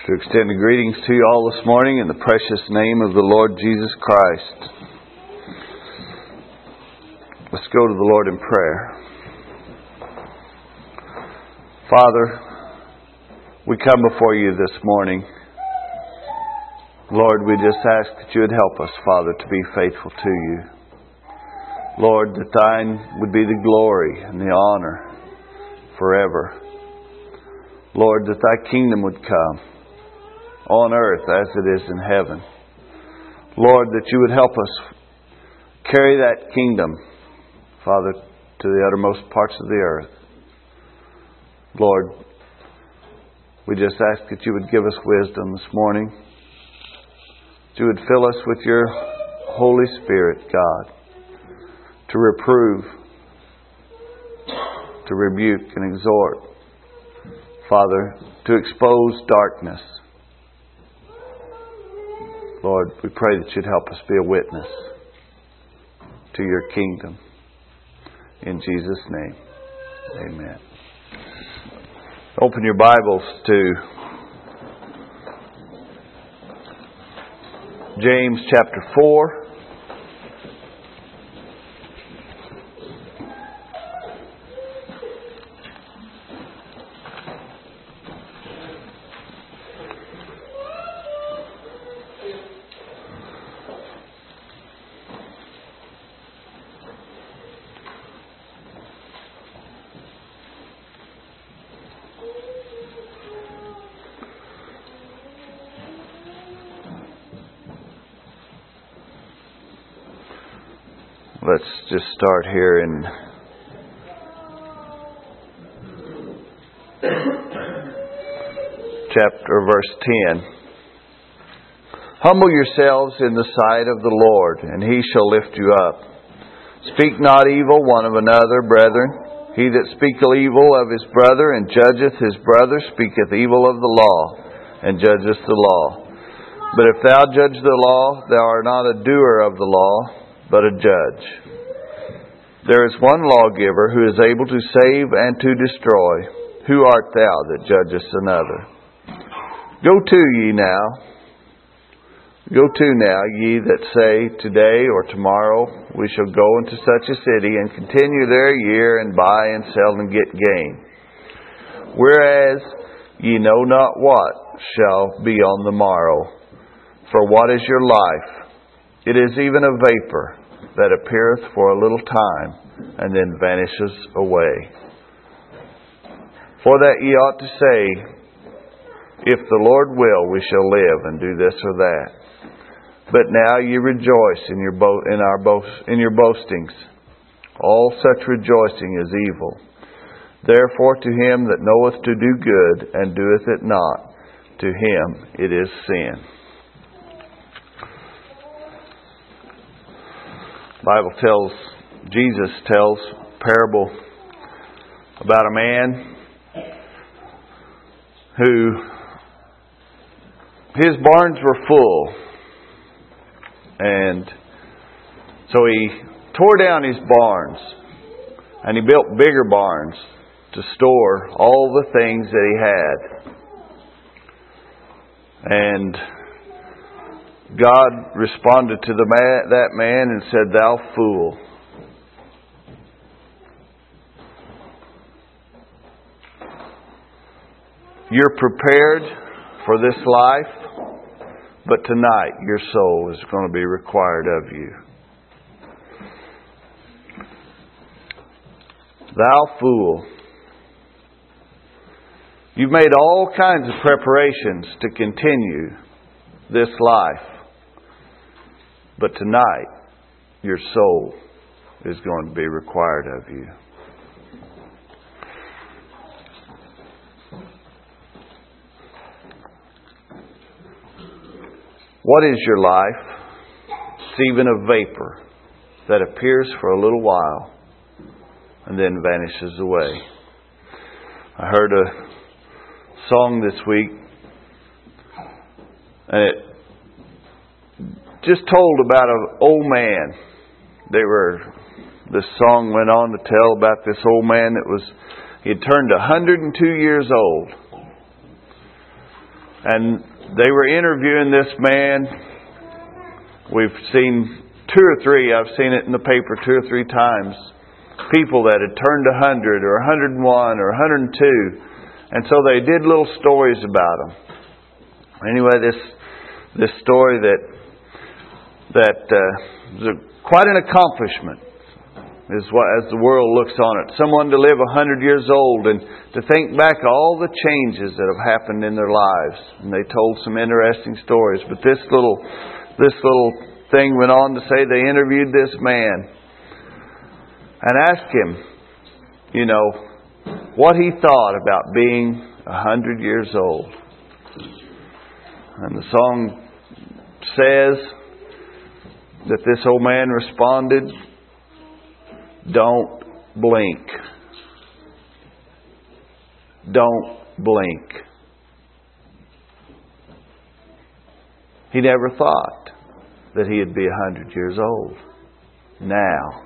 To extend the greetings to you all this morning in the precious name of the Lord Jesus Christ. Let's go to the Lord in prayer. Father, we come before you this morning. Lord, we just ask that you would help us, Father, to be faithful to you. Lord, that thine would be the glory and the honor forever. Lord, that thy kingdom would come on earth as it is in heaven. Lord, that you would help us carry that kingdom, Father, to the uttermost parts of the earth. Lord, we just ask that you would give us wisdom this morning. That you would fill us with your Holy Spirit, God, to reprove, to rebuke and exhort. Father, to expose darkness. Lord, we pray that you'd help us be a witness to your kingdom. In Jesus' name, amen. Open your Bibles to James chapter 4. Let's just start here in verse 10. Humble yourselves in the sight of the Lord, and He shall lift you up. Speak not evil one of another, brethren. He that speaketh evil of his brother and judgeth his brother speaketh evil of the law, and judgeth the law. But if thou judge the law, thou art not a doer of the law, but a judge. There is one lawgiver who is able to save and to destroy. Who art thou that judgest another? Go to now, ye that say, today or tomorrow we shall go into such a city and continue there a year and buy and sell and get gain. Whereas ye know not what shall be on the morrow. For what is your life? It is even a vapor that appeareth for a little time, and then vanishes away. For that ye ought to say, if the Lord will, we shall live and do this or that. But now ye rejoice in your boastings. All such rejoicing is evil. Therefore to him that knoweth to do good, and doeth it not, to him it is sin. Jesus tells a parable about a man who his barns were full, and so he tore down his barns and he built bigger barns to store all the things that he had. And God responded to that man and said, "Thou fool. You're prepared for this life, but tonight your soul is going to be required of you. Thou fool. You've made all kinds of preparations to continue this life. But tonight, your soul is going to be required of you." What is your life? It's even a vapor that appears for a little while and then vanishes away. I heard a song this week, and it just told about an old man. This song went on to tell about this old man he had turned 102 years old. And they were interviewing this man. We've seen 2 or 3, I've seen it in the paper 2 or 3 times, people that had turned 100 or 101 or 102. And so they did little stories about them. Anyway, this story that was quite an accomplishment is what, as the world looks on it. Someone to live 100 years old and to think back all the changes that have happened in their lives. And they told some interesting stories. But this little thing went on to say they interviewed this man and asked him, what he thought about being 100 years old. And the song says that this old man responded, "Don't blink. Don't blink." He never thought that he'd be 100 years old. Now,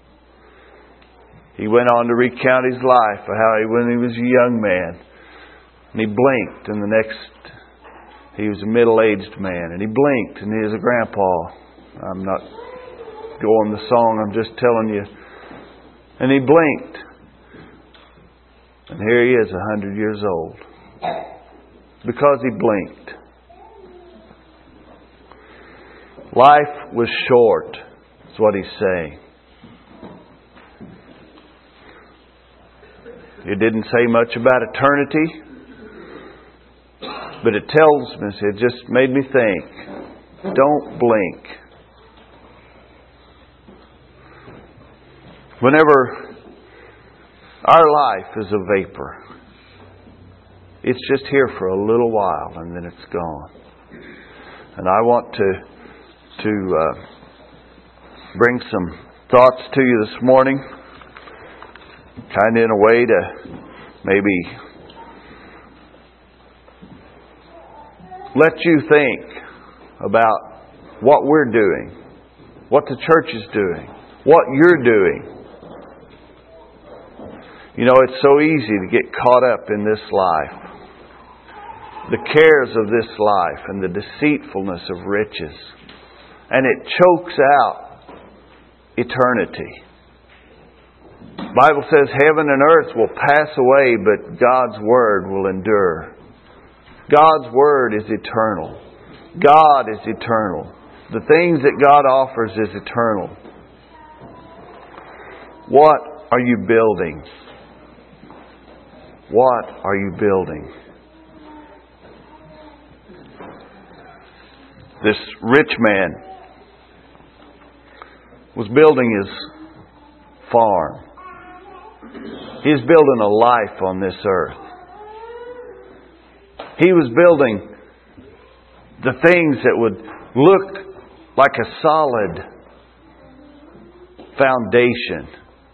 he went on to recount his life, when he was a young man, and he blinked, and the next, he was a middle-aged man, and he blinked, and he was a grandpa. I'm not going the song, I'm just telling you. And he blinked, and here he is, 100 years old, because he blinked. Life was short, is what he's saying. It didn't say much about eternity, but it tells me, it just made me think, don't blink. Whenever our life is a vapor, it's just here for a little while and then it's gone. And I want to bring some thoughts to you this morning, kind of in a way to maybe let you think about what we're doing, what the church is doing, what you're doing. It's so easy to get caught up in this life, the cares of this life and the deceitfulness of riches. And it chokes out eternity. The Bible says heaven and earth will pass away, but God's Word will endure. God's Word is eternal. God is eternal. The things that God offers is eternal. What are you building? What are you building? This rich man was building his farm. He's building a life on this earth. He was building the things that would look like a solid foundation.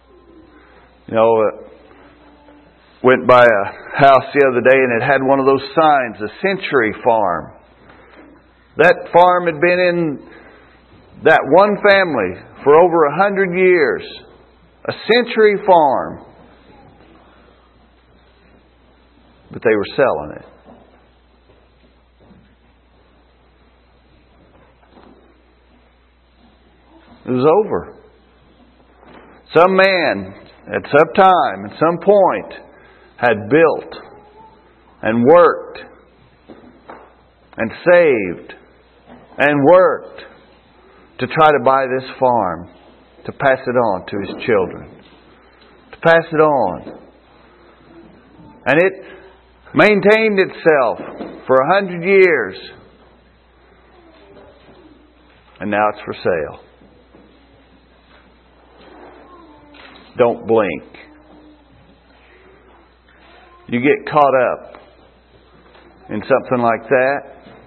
Went by a house the other day and it had one of those signs, a Century Farm. That farm had been in that one family for over 100 years. A Century Farm. But they were selling it. It was over. Some man at some time, at some point, had built and worked and saved and worked to try to buy this farm, to pass it on to his children, to pass it on. And it maintained itself for 100 years. And now it's for sale. Don't blink. You get caught up in something like that,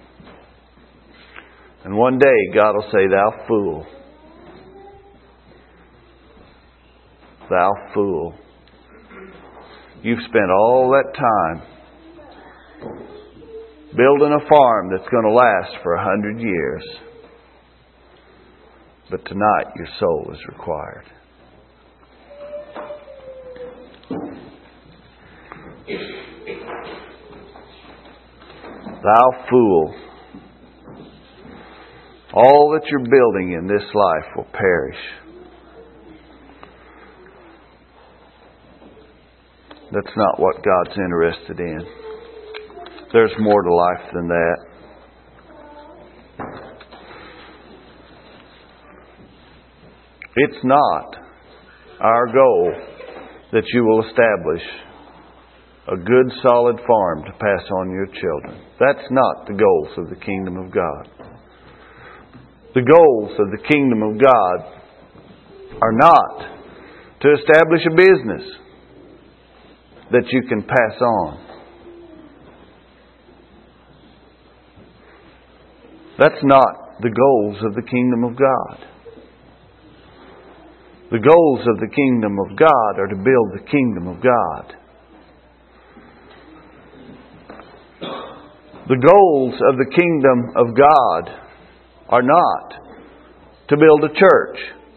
and one day God will say, "Thou fool. Thou fool. You've spent all that time building a farm that's going to last for 100 years. But tonight your soul is required." Thou fool, all that you're building in this life will perish. That's not what God's interested in. There's more to life than that. It's not our goal that you will establish a good solid farm to pass on your children. That's not the goals of the kingdom of God. The goals of the kingdom of God are not to establish a business that you can pass on. That's not the goals of the kingdom of God. The goals of the kingdom of God are to build the kingdom of God. The goals of the kingdom of God are not to build a church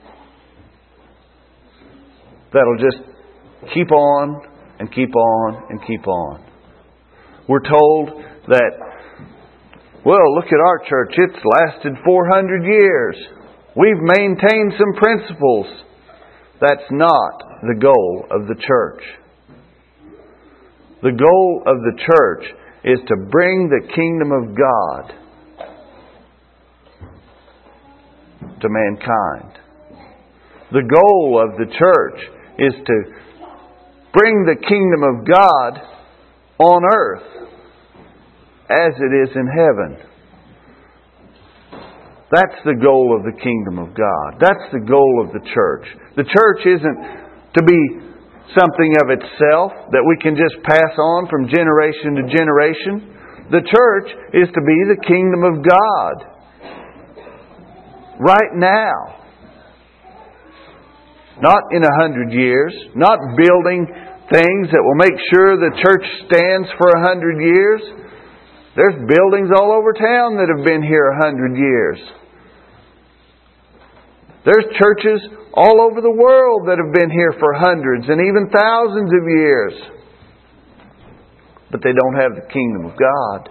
that'll just keep on and keep on and keep on. We're told that, well, look at our church. It's lasted 400 years. We've maintained some principles. That's not the goal of the church. The goal of the church is to bring the kingdom of God to mankind. The goal of the church is to bring the kingdom of God on earth as it is in heaven. That's the goal of the kingdom of God. That's the goal of the church. The church isn't to be something of itself that we can just pass on from generation to generation. The church is to be the kingdom of God right now. Not in 100 years. Not building things that will make sure the church stands for 100 years. There's buildings all over town that have been here 100 years. There's churches all over the world that have been here for hundreds and even thousands of years. But they don't have the kingdom of God.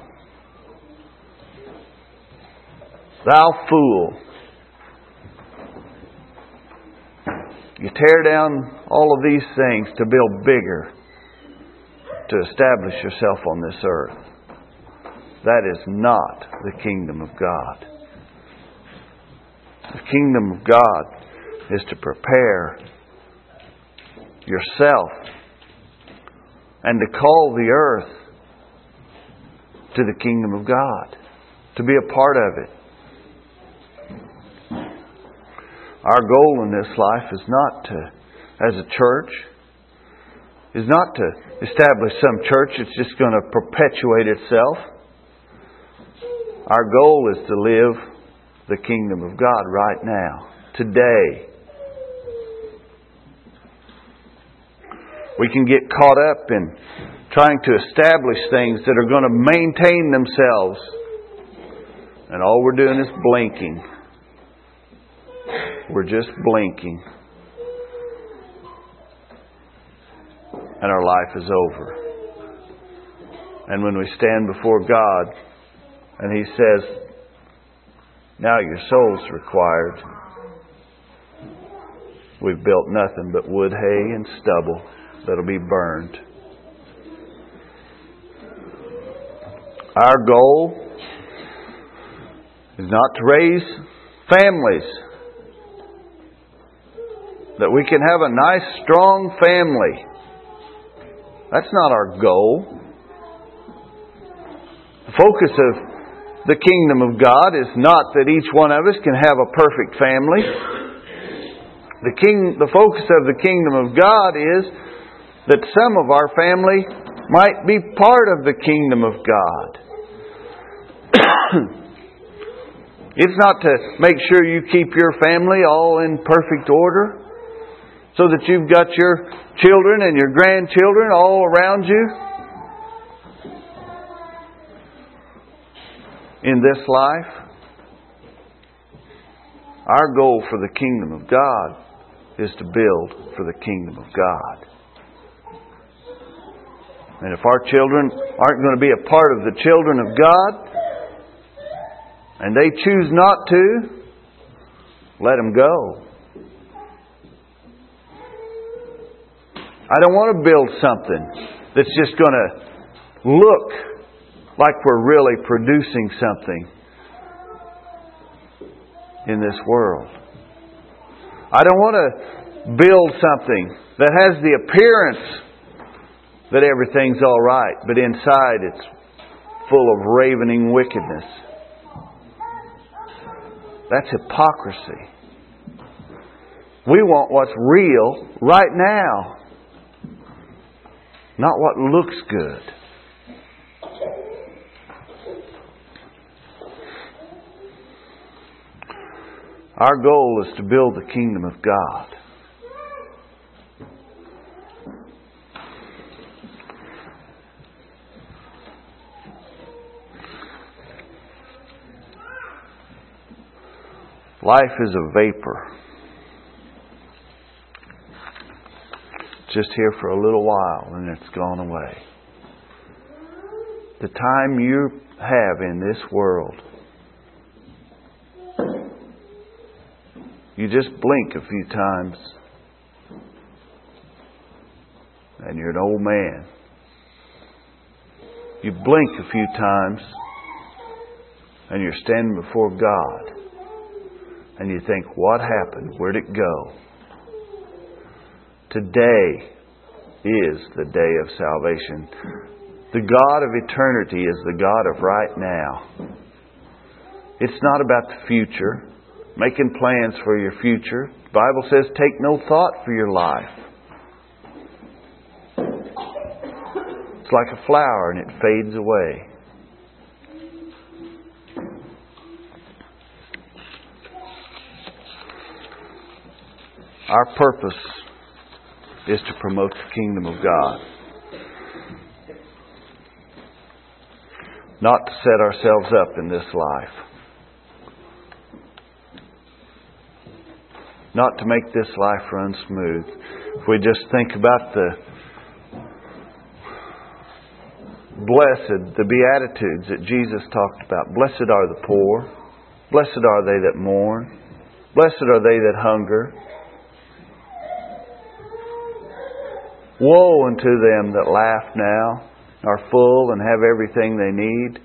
Thou fool. You tear down all of these things to build bigger, to establish yourself on this earth. That is not the kingdom of God. The kingdom of God is to prepare yourself and to call the earth to the kingdom of God, to be a part of it. Our goal in this life is not to, as a church, is not to establish some church that's just going to perpetuate itself. Our goal is to live the kingdom of God right now, today. We can get caught up in trying to establish things that are going to maintain themselves, and all we're doing is blinking. We're just blinking, and our life is over. And when we stand before God and He says, now your soul's required, we've built nothing but wood, hay, and stubble that'll be burned. Our goal is not to raise families, that we can have a nice, strong family. That's not our goal. The focus of the kingdom of God is not that each one of us can have a perfect family. The focus of the kingdom of God is that some of our family might be part of the kingdom of God. It's not to make sure you keep your family all in perfect order, so that you've got your children and your grandchildren all around you. In this life, our goal for the kingdom of God is to build for the kingdom of God. And if our children aren't going to be a part of the children of God, and they choose not to, let them go. I don't want to build something that's just going to look like we're really producing something in this world. I don't want to build something that has the appearance that everything's all right, but inside it's full of ravening wickedness. That's hypocrisy. We want what's real right now, not what looks good. Our goal is to build the kingdom of God. Life is a vapor. Just here for a little while and it's gone away. The time you have in this world, you just blink a few times and you're an old man. You blink a few times and you're standing before God. And you think, what happened? Where'd it go? Today is the day of salvation. The God of eternity is the God of right now. It's not about the future, making plans for your future. The Bible says, take no thought for your life. It's like a flower and it fades away. Our purpose is to promote the kingdom of God. Not to set ourselves up in this life. Not to make this life run smooth. If we just think about the blessed, the Beatitudes that Jesus talked about. Blessed are the poor. Blessed are they that mourn. Blessed are they that hunger. Woe unto them that laugh now, are full, and have everything they need.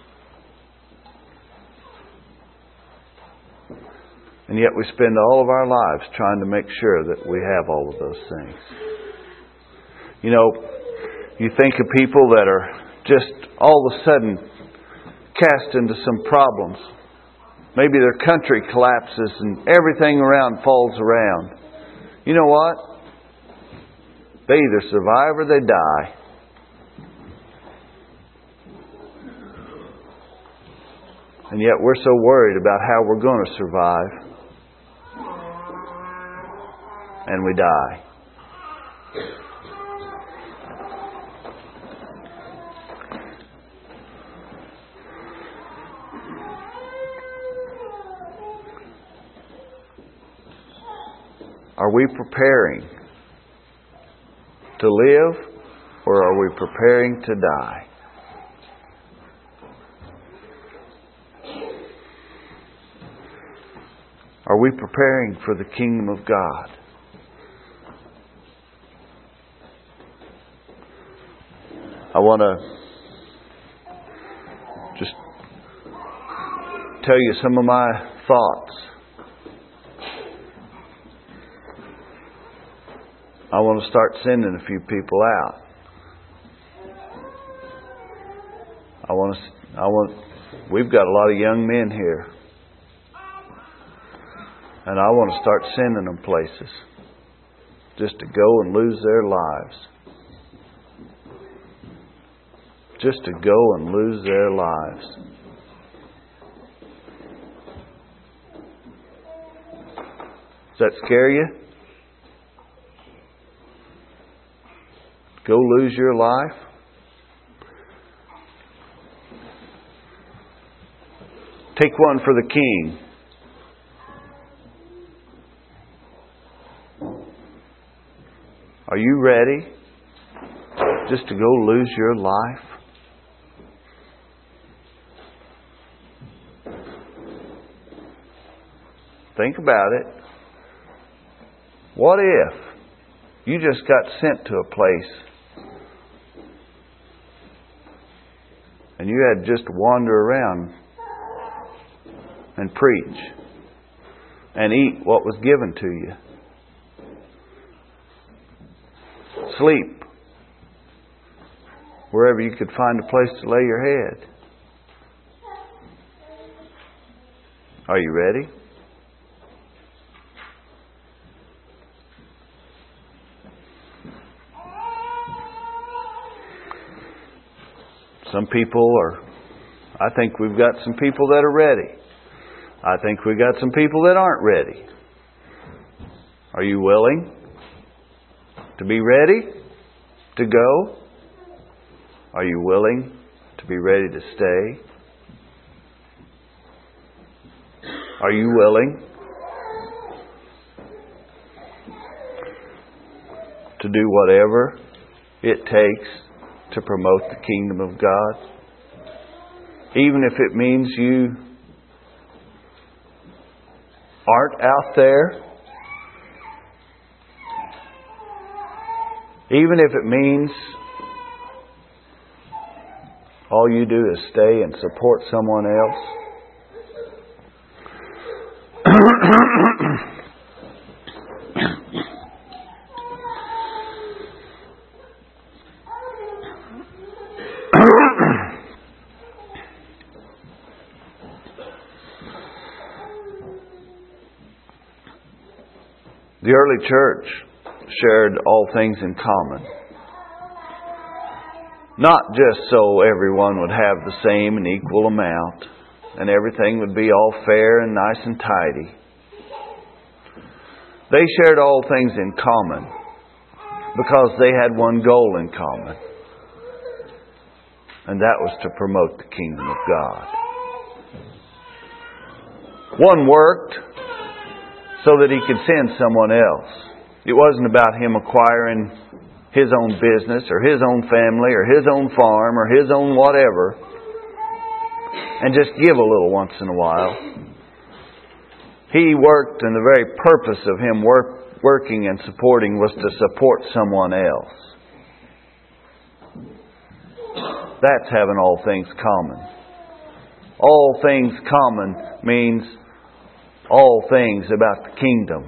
And yet we spend all of our lives trying to make sure that we have all of those things. You know, you think of people that are just all of a sudden cast into some problems. Maybe their country collapses and everything around falls around. You know what? They either survive or they die. And yet we're so worried about how we're going to survive. And we die. Are we preparing to live, or are we preparing to die? Are we preparing for the kingdom of God? I want to just tell you some of my thoughts. I want to start sending a few people out. We've got a lot of young men here. And I want to start sending them places. Just to go and lose their lives. Just to go and lose their lives. Does that scare you? Go lose your life? Take one for the King. Are you ready? just to go lose your life? Think about it. What if you just got sent to a place and you had just to wander around and preach and eat what was given to you? Sleep wherever you could find a place to lay your head. Are you ready? Some people I think we've got some people that are ready. I think we've got some people that aren't ready. Are you willing to be ready to go? Are you willing to be ready to stay? Are you willing to do whatever it takes to promote the kingdom of God? Even if it means you aren't out there. Even if it means all you do is stay and support someone else. The early church shared all things in common. Not just so everyone would have the same and equal amount and everything would be all fair and nice and tidy. They shared all things in common because they had one goal in common. And that was to promote the kingdom of God. One worked so that he could send someone else. It wasn't about him acquiring his own business or his own family or his own farm or his own whatever and just give a little once in a while. He worked, and the very purpose of him working and supporting was to support someone else. That's having all things common. All things common means all things about the kingdom.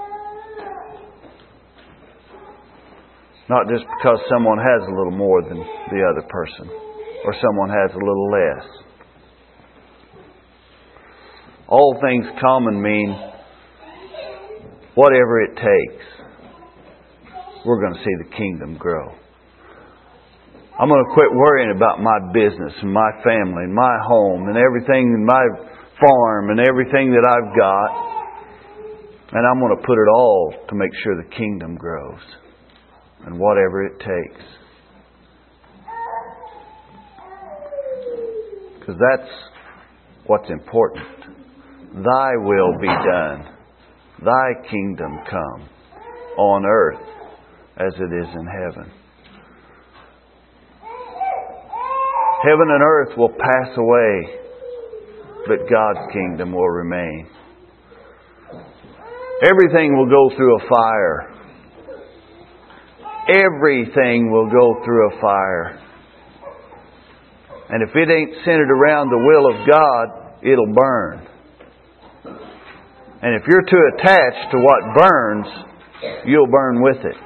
Not just because someone has a little more than the other person, or someone has a little less. All things common mean whatever it takes, we're going to see the kingdom grow. I'm going to quit worrying about my business and my family and my home and everything in my farm and everything that I've got. And I'm going to put it all to make sure the kingdom grows. And whatever it takes. Because that's what's important. Thy will be done. Thy kingdom come on earth as it is in heaven. Heaven and earth will pass away, but God's kingdom will remain. Everything will go through a fire. Everything will go through a fire. And if it ain't centered around the will of God, it'll burn. And if you're too attached to what burns, you'll burn with it.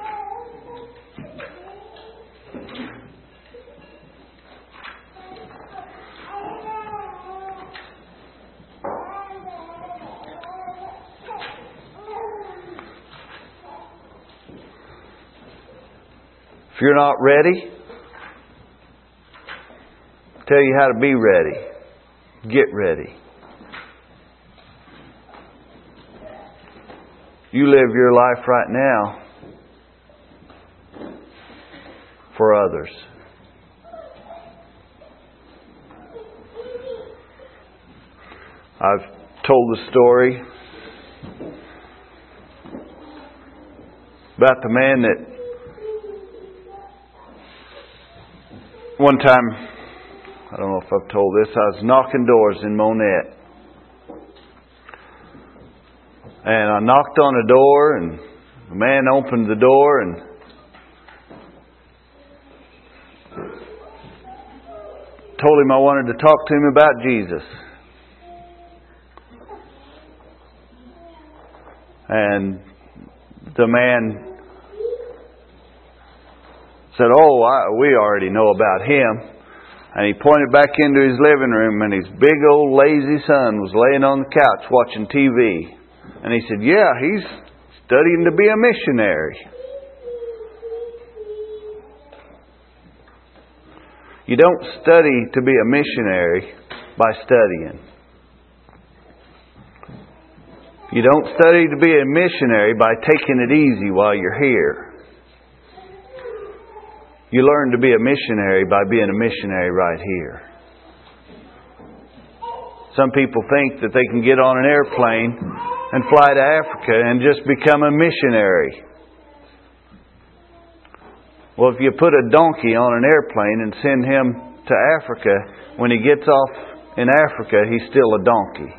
If you're not ready, I'll tell you how to be ready. Get ready. You live your life right now for others. I've told the story about the man that One time, I don't know if I've told this, I was knocking doors in Monette. And I knocked on a door, and the man opened the door and told him I wanted to talk to him about Jesus. And the man said, we already know about him. And he pointed back into his living room, and his big old lazy son was laying on the couch watching TV. And he said, yeah, he's studying to be a missionary. You don't study to be a missionary by studying. You don't study to be a missionary by taking it easy while you're here. You learn to be a missionary by being a missionary right here. Some people think that they can get on an airplane and fly to Africa and just become a missionary. Well, if you put a donkey on an airplane and send him to Africa, when he gets off in Africa, he's still a donkey.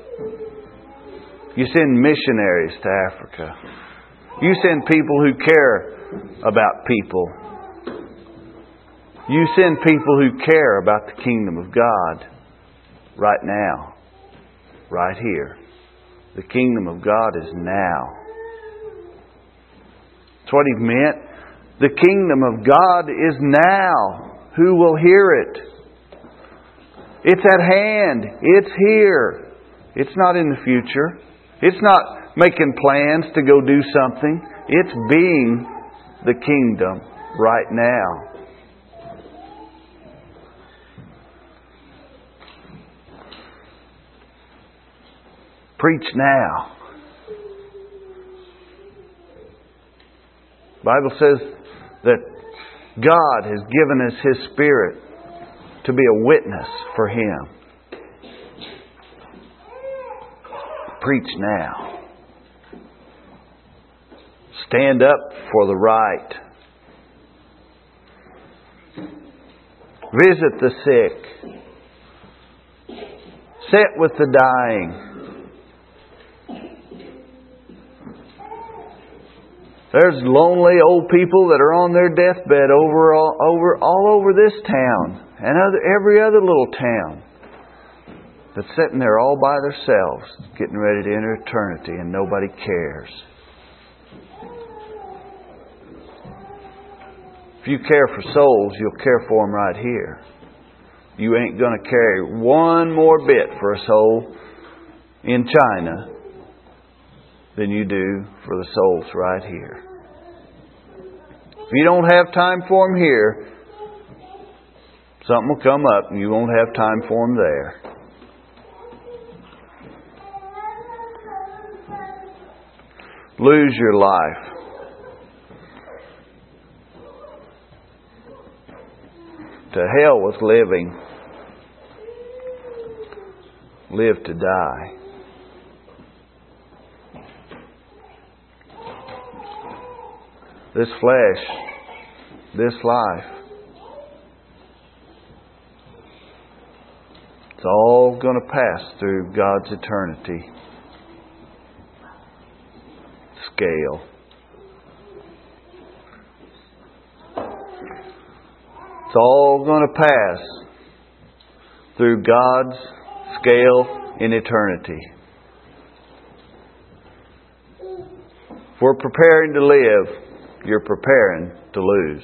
You send missionaries to Africa. You send people who care about people. You send people who care about the kingdom of God right now, right here. The kingdom of God is now. That's what he meant. The kingdom of God is now. Who will hear it? It's at hand. It's here. It's not in the future. It's not making plans to go do something. It's being the kingdom right now. Preach now. The Bible says that God has given us His Spirit to be a witness for Him. Preach now. Stand up for the right. Visit the sick. Sit with the dying. There's lonely old people that are on their deathbed all over this town and every other little town that's sitting there all by themselves, getting ready to enter eternity, and nobody cares. If you care for souls, you'll care for them right here. You ain't going to carry one more bit for a soul in China than you do for the souls right here. If you don't have time for them here, something will come up and you won't have time for them there. Lose your life. To hell with living. Live to die. This flesh, this life, it's all going to pass through God's eternity scale. It's all going to pass through God's scale in eternity. If we're preparing to live, you're preparing to lose.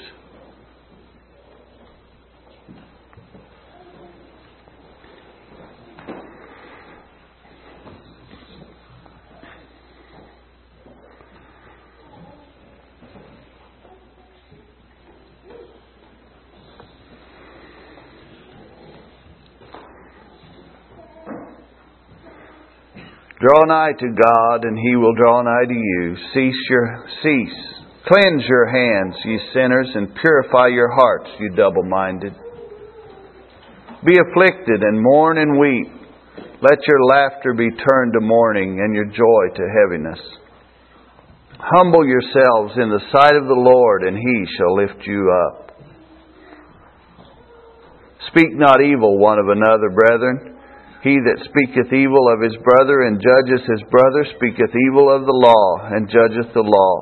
Draw nigh to God, and He will draw nigh to you. Cease. Cleanse your hands, ye sinners, and purify your hearts, you double-minded. Be afflicted and mourn and weep. Let your laughter be turned to mourning and your joy to heaviness. Humble yourselves in the sight of the Lord, and He shall lift you up. Speak not evil one of another, brethren. He that speaketh evil of his brother and judges his brother speaketh evil of the law and judgeth the law.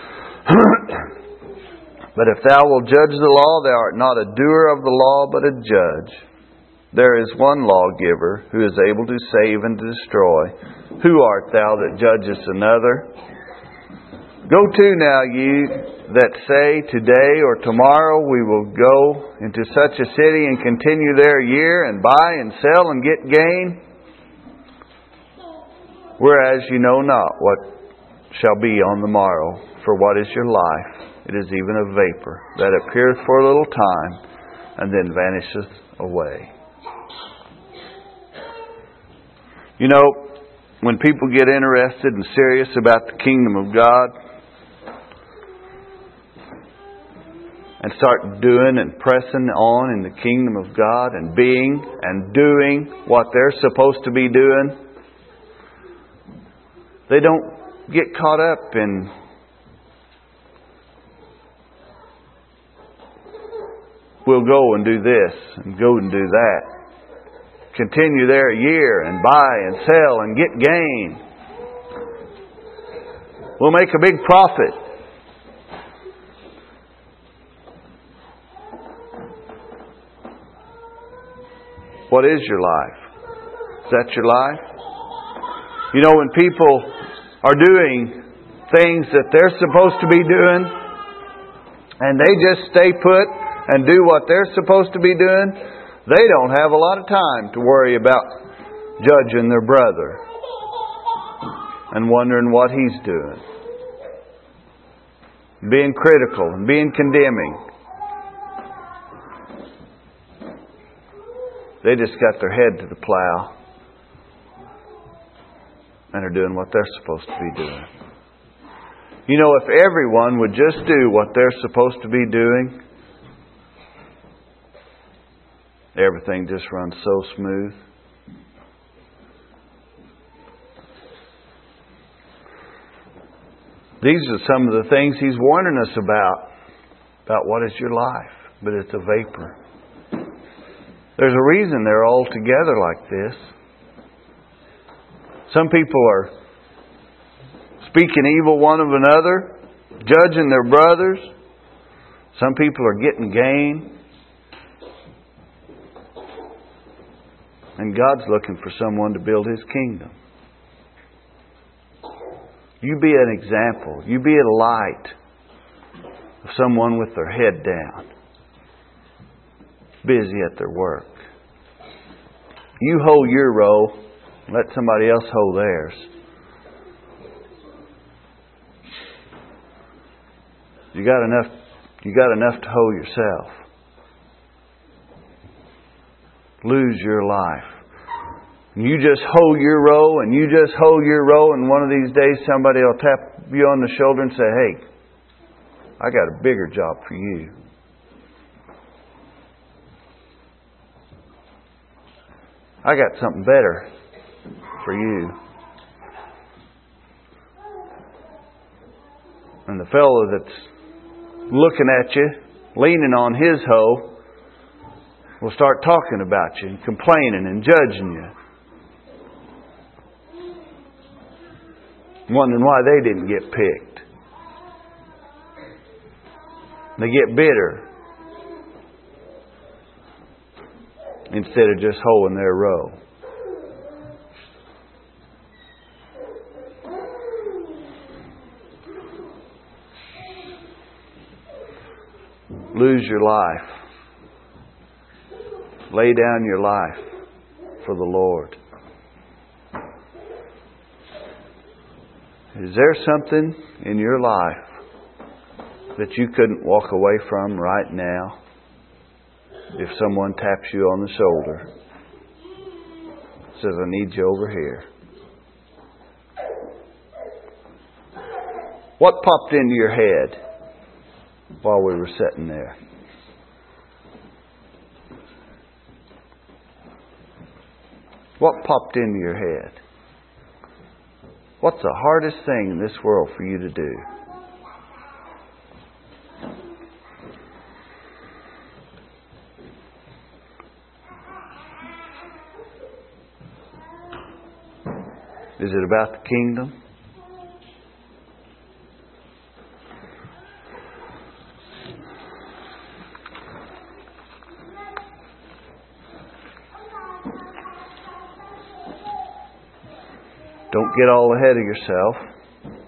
But if thou wilt judge the law, thou art not a doer of the law, but a judge. There is one lawgiver who is able to save and to destroy. Who art thou that judgest another? Go to now, ye that say, today or tomorrow we will go into such a city and continue there a year, and buy and sell and get gain. Whereas you know not what shall be on the morrow. For what is your life? It is even a vapor that appeareth for a little time, and then vanisheth away. You know, when people get interested and serious about the kingdom of God, and start doing and pressing on in the kingdom of God and being and doing what they're supposed to be doing, they don't get caught up in we'll go and do this and go and do that. Continue there a year and buy and sell and get gain. We'll make a big profit. What is your life? Is that your life? You know, when people are doing things that they're supposed to be doing, and they just stay put and do what they're supposed to be doing, they don't have a lot of time to worry about judging their brother and wondering what he's doing. Being critical and being condemning. They just got their head to the plow and are doing what they're supposed to be doing. You know, if everyone would just do what they're supposed to be doing, everything just runs so smooth. These are some of the things He's warning us about what is your life. But it's a vapor. There's a reason they're all together like this. Some people are speaking evil one of another, judging their brothers. Some people are getting gain. And God's looking for someone to build His kingdom. You be an example. You be a light of someone with their head down, busy at their work. You hold your row, let somebody else hold theirs. You got enough to hold yourself. Lose your life. You just hold your row and you just hold your row, and one of these days somebody will tap you on the shoulder and say, "Hey, I got a bigger job for you." I got something better for you. And the fellow that's looking at you, leaning on his hoe, will start talking about you and complaining and judging you. Wondering why they didn't get picked. They get bitter instead of just holding their row. Lose your life. Lay down your life for the Lord. Is there something in your life that you couldn't walk away from right now if someone taps you on the shoulder, says, "I need you over here"? What popped into your head while we were sitting there? What popped into your head? What's the hardest thing in this world for you to do? Is it about the kingdom? Don't get all ahead of yourself.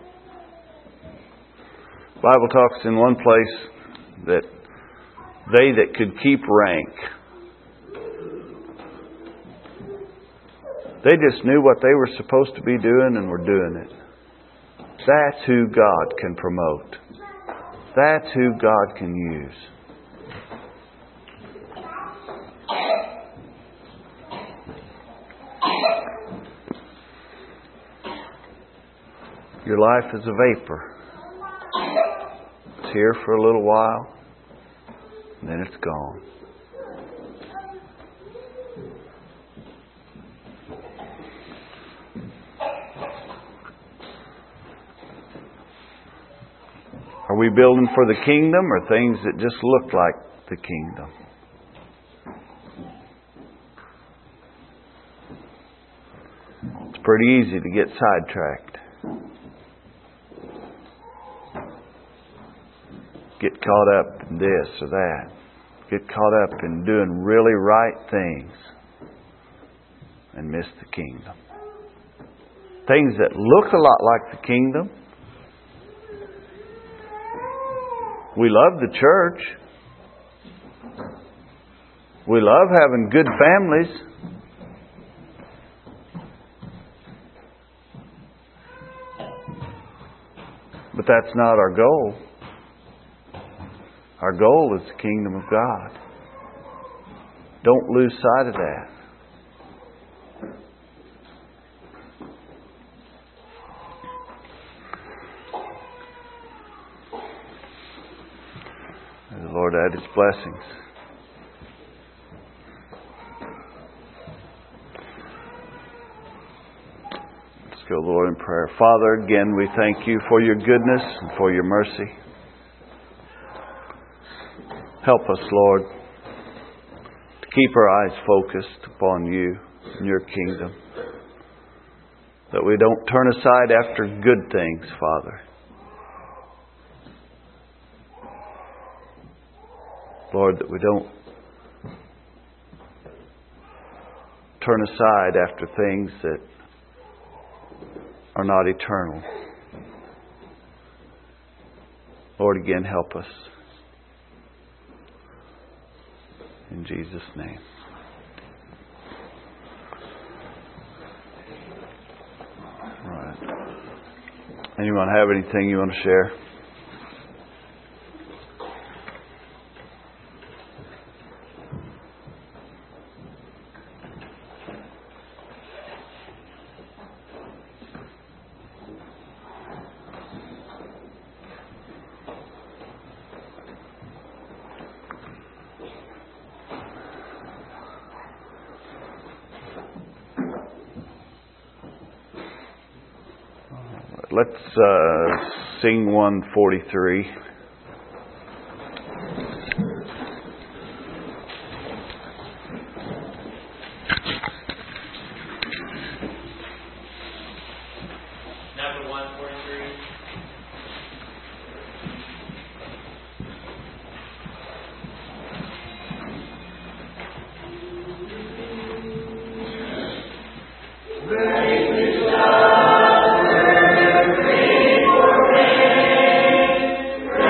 The Bible talks in one place that they that could keep rank, they just knew what they were supposed to be doing and were doing it. That's who God can promote. That's who God can use. Your life is a vapor. It's here for a little while, and then it's gone. Are we building for the kingdom or things that just look like the kingdom? It's pretty easy to get sidetracked. Get caught up in this or that. Get caught up in doing really right things and miss the kingdom. Things that look a lot like the kingdom. We love the church. We love having good families. But that's not our goal. Our goal is the kingdom of God. Don't lose sight of that. May the Lord add His blessings. Let's go, Lord, in prayer. Father, again, we thank You for Your goodness and for Your mercy. Help us, Lord, to keep our eyes focused upon You and Your kingdom. That we don't turn aside after good things, Father. Lord, that we don't turn aside after things that are not eternal. Lord, again, help us. In Jesus' name. All right. Anyone have anything you want to share? Let's sing 143. Number 143. Praise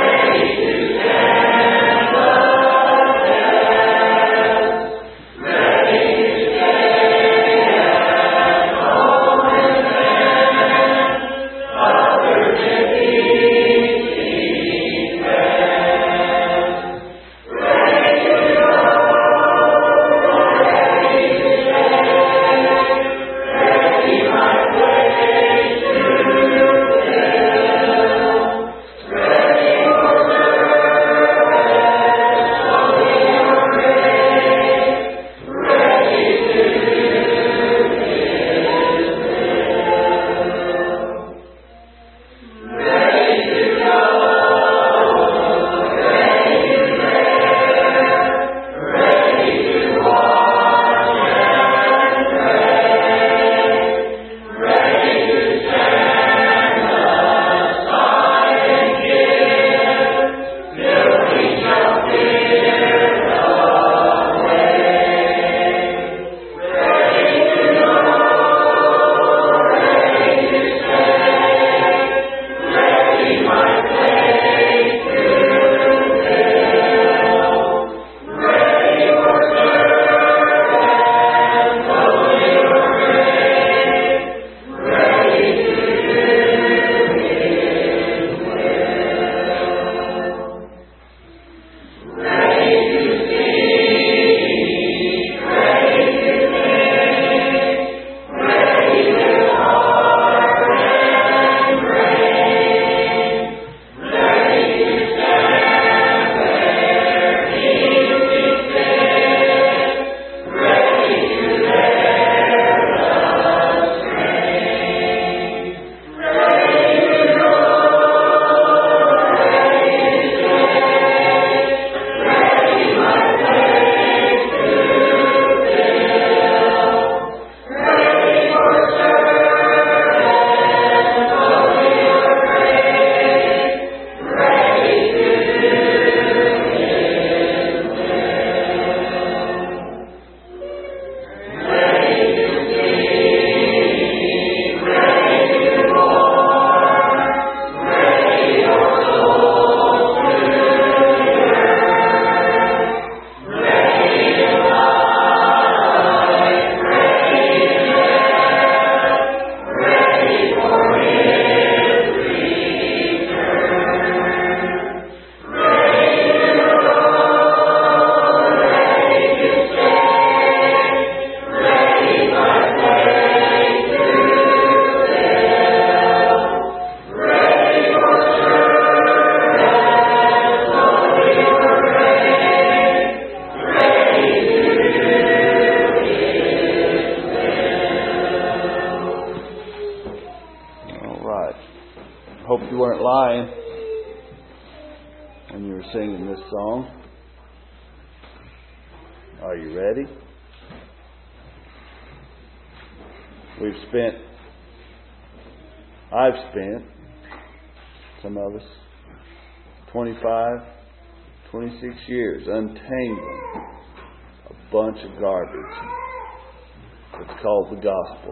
weren't lying when you were singing this song. Are you ready? I've spent, some of us, 25, 26 years untangling a bunch of garbage. It's called the gospel.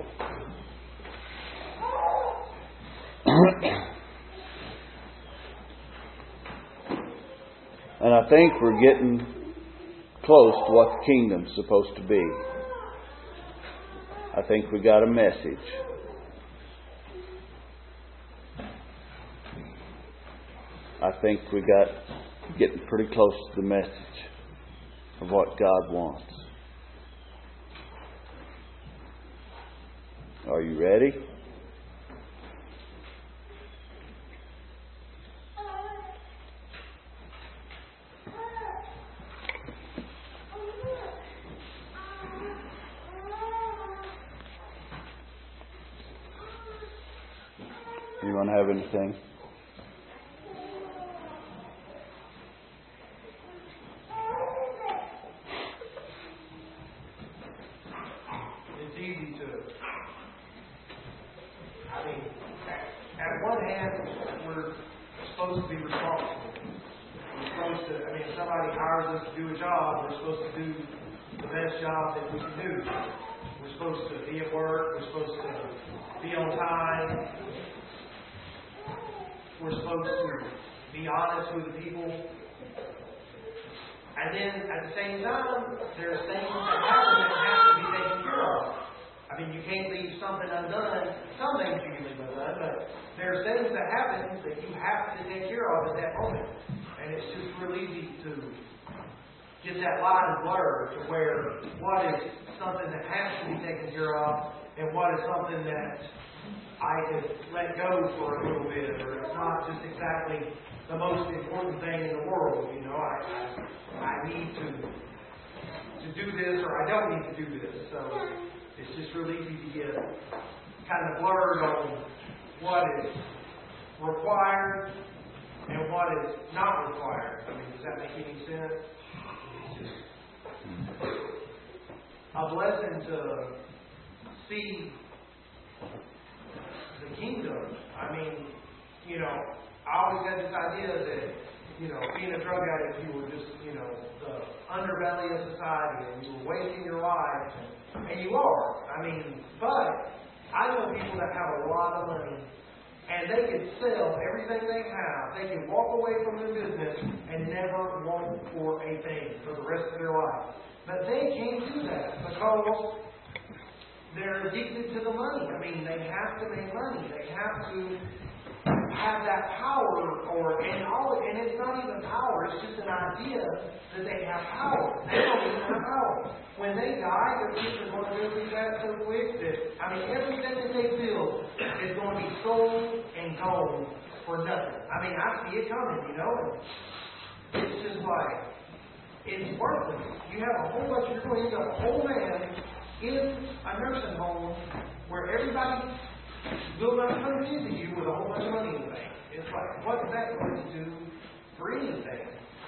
And I think we're getting close to what the kingdom's supposed to be. I think we got a message. I think we got getting pretty close to the message of what God wants. Are you ready? Anyone have anything? It's easy to, at one hand, we're supposed to be responsible. We're supposed to, if somebody hires us to do a job, we're supposed to do the best job that we can do. We're supposed to be at work. We're supposed to be on time. We're supposed to be honest with the people. And then, at the same time, there's things that happen that have to be taken care of. You can't leave something undone. Some things you can leave undone, but there's things that happen that you have to take care of at that moment. And it's just real easy to get that line blurred to where what is something that has to be taken care of and what is something that I could let go for a little bit, or it's not just exactly the most important thing in the world. I need to do this, or I don't need to do this. So it's just really easy to get kind of blurred on what is required and what is not required. Does that make any sense? It's just a blessing to see the kingdom. I always had this idea that, being a drug addict, you were just, the underbelly of society, and you were wasting your life, and you are. But I know people that have a lot of money, and they could sell everything they have. They could walk away from their business and never want for a thing for the rest of their life. But they can't do that because they're addicted to the money. They have to make money. They have to have that power, and it's not even power. It's just an idea that they have power. They don't even have power. When they die, their kids are going to go through that so quick that everything that they build is going to be sold and gone for nothing. I see it coming, and it's just like it's worthless. You have a whole bunch. You're going to end up a whole man in a nursing home where everybody will not come visit you with a whole bunch of money in the bank. It's like, what is that going to do for anything?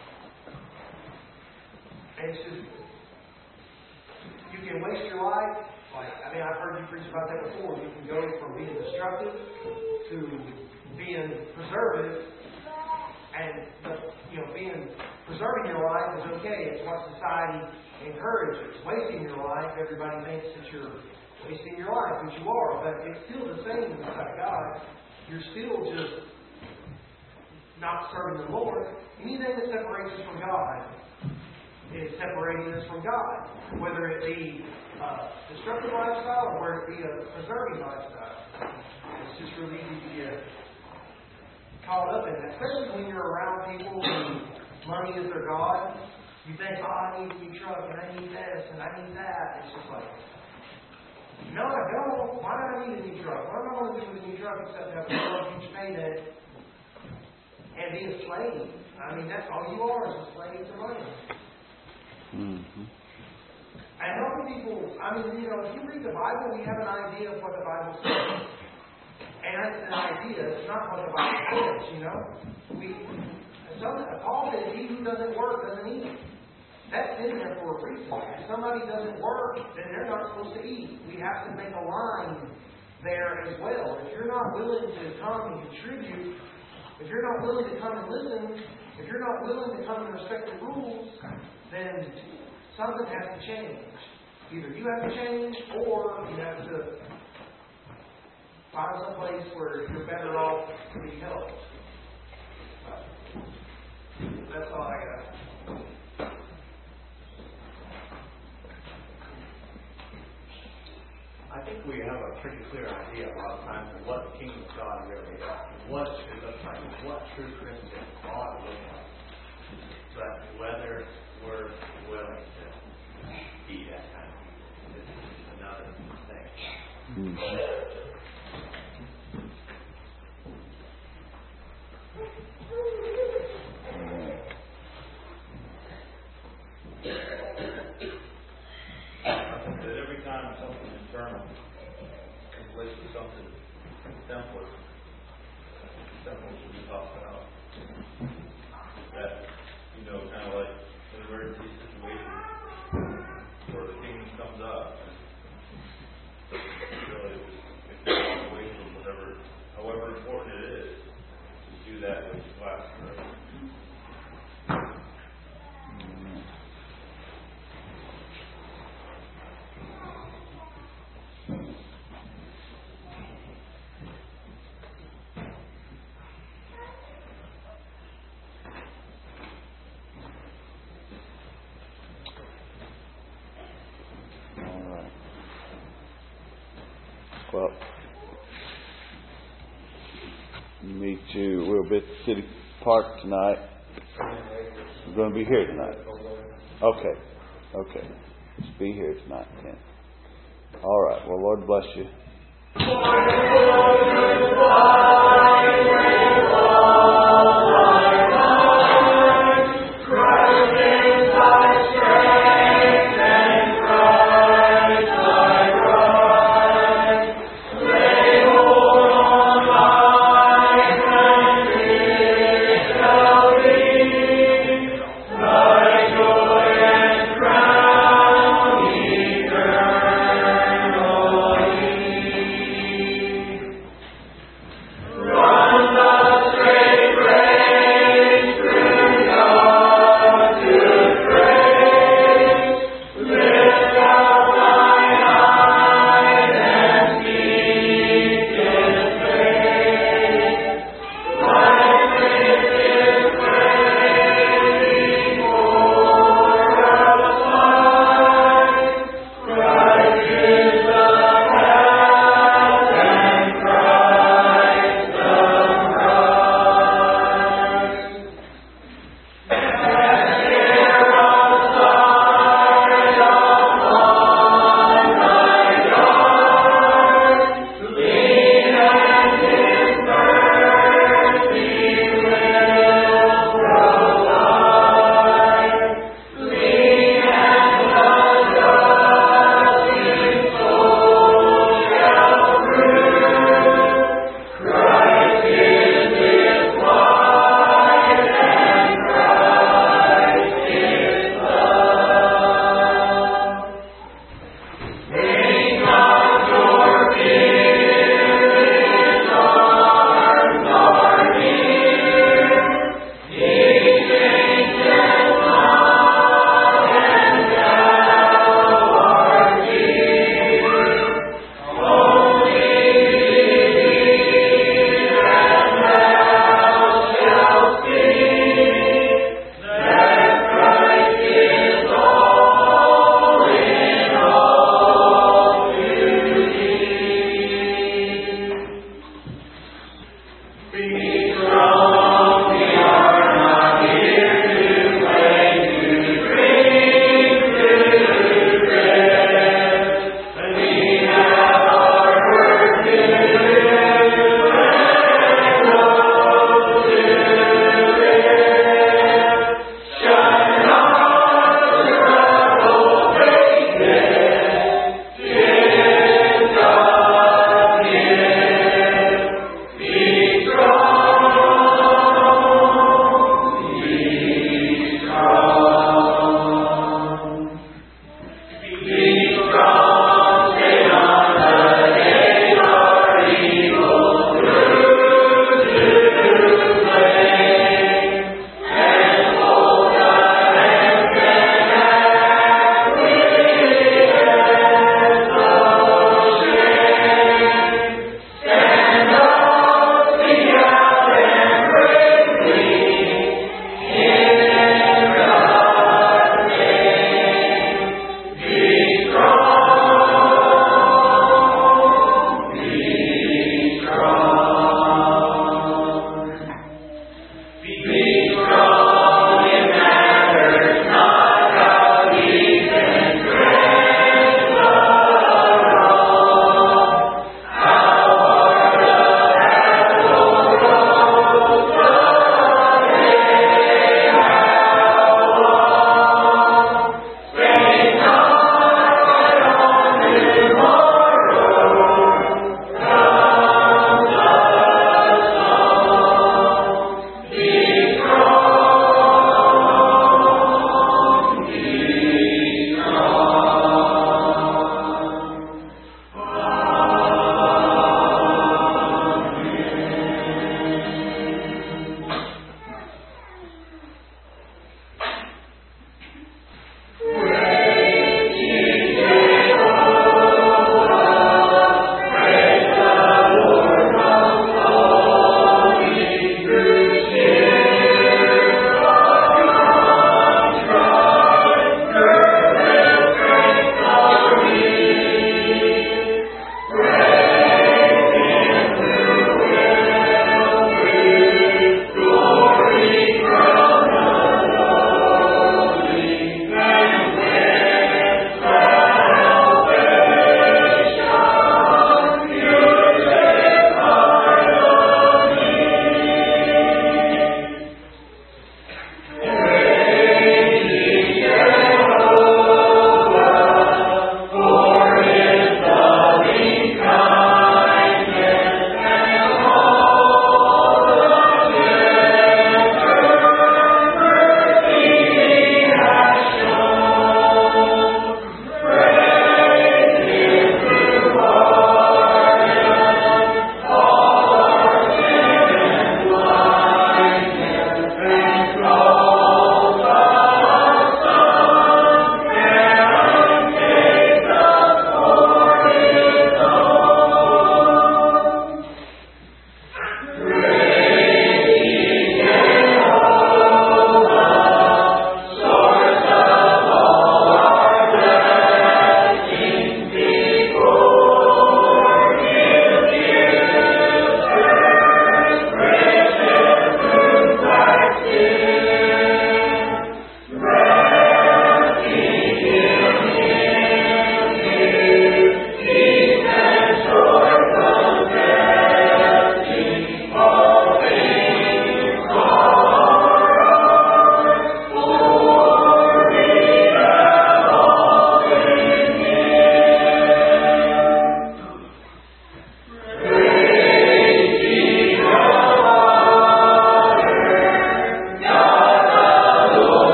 It's just, you can waste your life. I've heard you preach about that before. You can go from being destructive to being preservative. And, preserving your life is okay. It's what society encourages. Wasting your life, everybody thinks that you're wasting your life, which you are, but it's still the same inside God. You're still just not serving the Lord. Anything that separates us from God is separating us from God, whether it be a destructive lifestyle or whether it be a preserving lifestyle. It's just really easy to get caught up in that, especially when you're around people who money is their God. You think, I need a new truck, and I need this, and I need that. It's just like, no, I don't. Why do I need a new truck? What am I going to do with a new truck except have a huge payday and be a slave? That's all you are, is a slave to money. Mm-hmm. And helping people, if you read the Bible, we have an idea of what the Bible says. And that's an idea. It's not what the Bible says, you know. Paul says, he who doesn't work doesn't eat. That's in there for a reason. If somebody doesn't work, then they're not supposed to eat. We have to make a line there as well. If you're not willing to come and contribute, if you're not willing to come and listen, if you're not willing to come and respect the rules, then something has to change. Either you have to change, or you have to find some place where you're better off to be helped. That's all I got. I think we have a pretty clear idea a lot of times of what the kingdom of God really is, what it looks like, what true Christian ought to look like. But whether we're willing to be that kind of people is another thing. That every time something internal conflicts with something temporal should be talked about. That, kind of like an emergency situation where the kingdom comes up, and really, if you walk away from however important it is, to do that with class. Well, me too. We'll be at the city park tonight. We're going to be here tonight. Okay. Let's be here tonight, Ken. All right. Well, Lord bless you.